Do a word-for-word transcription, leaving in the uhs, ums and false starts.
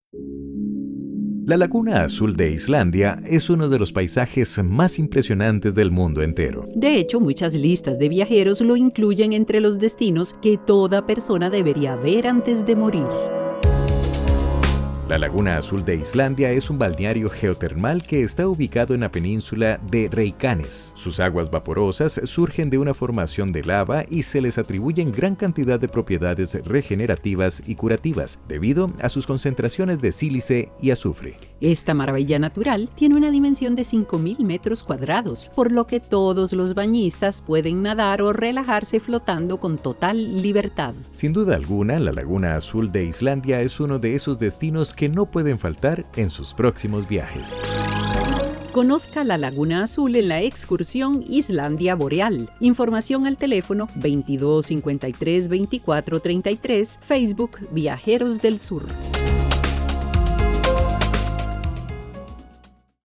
La Laguna Azul de Islandia es uno de los paisajes más impresionantes del mundo entero. De hecho, muchas listas de viajeros lo incluyen entre los destinos que toda persona debería ver antes de morir. La Laguna Azul de Islandia es un balneario geotermal que está ubicado en la península de Reykjanes. Sus aguas vaporosas surgen de una formación de lava y se les atribuyen gran cantidad de propiedades regenerativas y curativas, debido a sus concentraciones de sílice y azufre. Esta maravilla natural tiene una dimensión de cinco mil metros cuadrados, por lo que todos los bañistas pueden nadar o relajarse flotando con total libertad. Sin duda alguna, la Laguna Azul de Islandia es uno de esos destinos que no pueden faltar en sus próximos viajes. Conozca la Laguna Azul en la excursión Islandia Boreal. Información al teléfono veintidós cincuenta y tres veinticuatro treinta y tres, Facebook Viajeros del Sur.